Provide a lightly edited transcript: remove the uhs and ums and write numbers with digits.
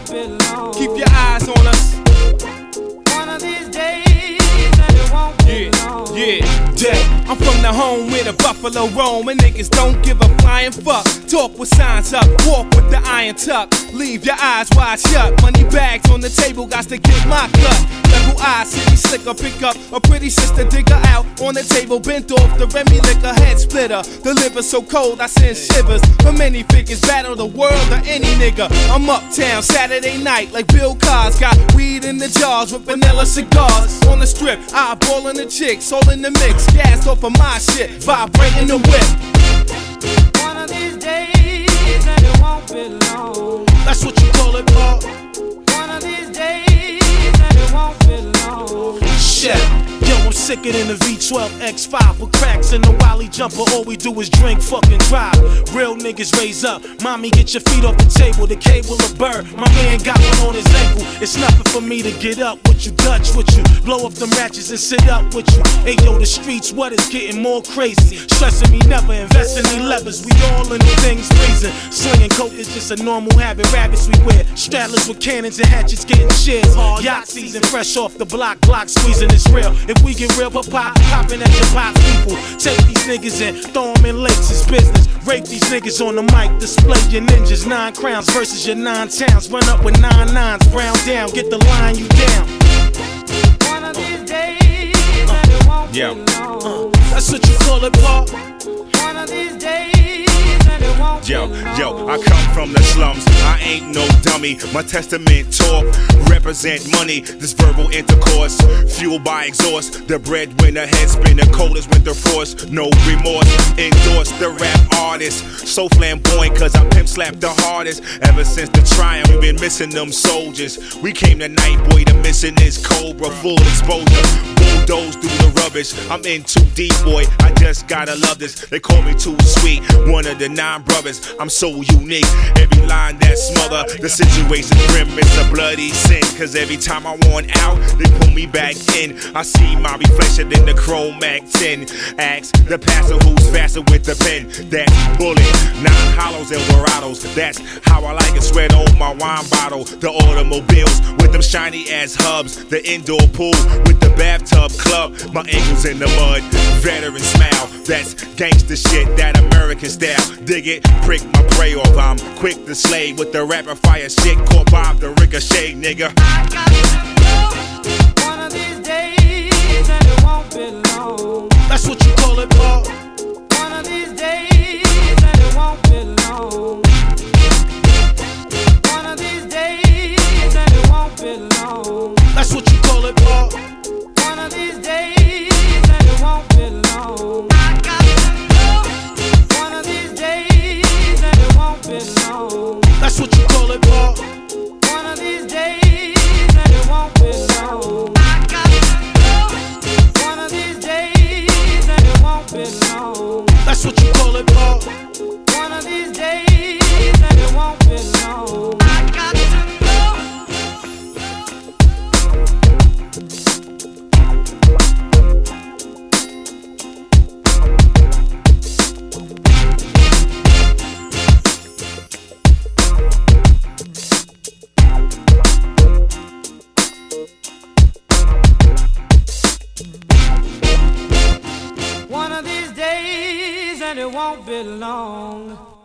won't be long. Keep your eyes on us. One of these days, and it won't be long. I'm from the home where the buffalo roam, and niggas don't give a flying fuck. Talk with signs up, walk with the iron tuck. Leave your eyes wide shut. Money bags on the table, got to get my cut. Level eyes, city slicker, pick up a pretty sister, dig her out on the table, bent off the Remy liquor, head splitter. The liver so cold, I send shivers. For many figures, battle the world or any nigga. I'm uptown Saturday night like Bill Cos. Got weed in the jars with vanilla cigars. On the strip, eyeballing the chicks, all in the mix. Gassed off of my shit, vibrating the whip. One of these days, and it won't be long. That's what you call it, Paul. One of these days, and it won't be long. Shit. Yo, I'm sicker than the V12 X5 with cracks in the Wally jumper. All we do is drink, fucking drive. Real niggas raise up. Mommy, get your feet off the table. The cable a bird. My man got one on his ankle. It's nothing for me to get up with you, Dutch with you. Blow up them ratchets and sit up with you. Hey yo, the streets, what is getting more crazy? Stressing me never, investing in levers. We all in the things freezing. Slinging coke is just a normal habit. Rabbits we wear. Straddlers with cannons and hatchets getting shares. Yacht season, fresh off the block. Glock squeezing, it's real. If we get real, popping at your pop people. Take these niggas and throw them in lakes, it's business. Rape these niggas on the mic, display your ninjas. 9 crowns versus your 9 towns. Run up with 9 nines, brown down, get the line you down. One of these days, and it won't be long. That's what you call it, Paul. One of these days, and it won't be long. Yo, I come from the slums, I ain't no dummy. My testament talk, represent money. This verbal intercourse, fueled by exhaust. The breadwinner head spin, the coldest winter frost. No remorse, endorse the rap artist. So flamboyant, cause I pimp slapped the hardest. Ever since the triumph, we been missing them soldiers. We came tonight, boy, the mission is Cobra. Full exposure, bulldoze through the rubbish. I'm in too deep, boy, I just gotta love this. They call me too sweet, one of the 9 brothers. I'm so unique, every line that smother. The situation grim, it's a bloody sin. Cause every time I want out, they pull me back in. I see my reflection in the chrome Mac 10. Ask the pastor who's faster with the pen. That's bullet, 9 hollows and Dorados. That's how I like it, sweat on my wine bottle. The automobiles with them shiny ass hubs. The indoor pool with the bathtub club. My ankles in the mud, veteran smile. That's gangster shit, that American style. Dig it, prick my prey off. I'm quick to slay with the rapid fire shit. Caught Bob the ricochet, nigga. One of these days, and it won't be long. That's what you call it, Paul. One of these days, and it won't be long. One of these days, and it won't be long. That's what you call it, Paul. One of these days, and it won't be long. One of these days, and it won't be long. That's what you call it, Paul. One of these days, and it won't be long. One of these days, and it won't be long. That's what you call it, Paul. One of these days, and it won't be long. One of these days, and it won't be long.